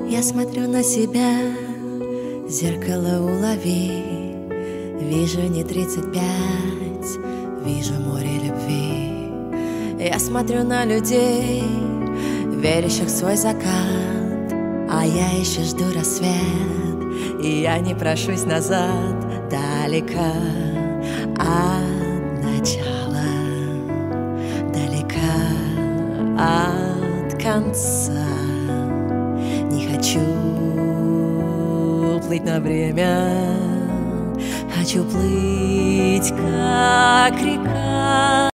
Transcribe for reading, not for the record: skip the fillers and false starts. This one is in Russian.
Я смотрю на себя, зеркало улови. Вижу не 35, вижу море любви. Я смотрю на людей, верящих в свой закат, а я еще жду рассвет, и я не прошусь назад, далеко от начала, далеко от конца. Не хочу плыть на время, хочу плыть, как река.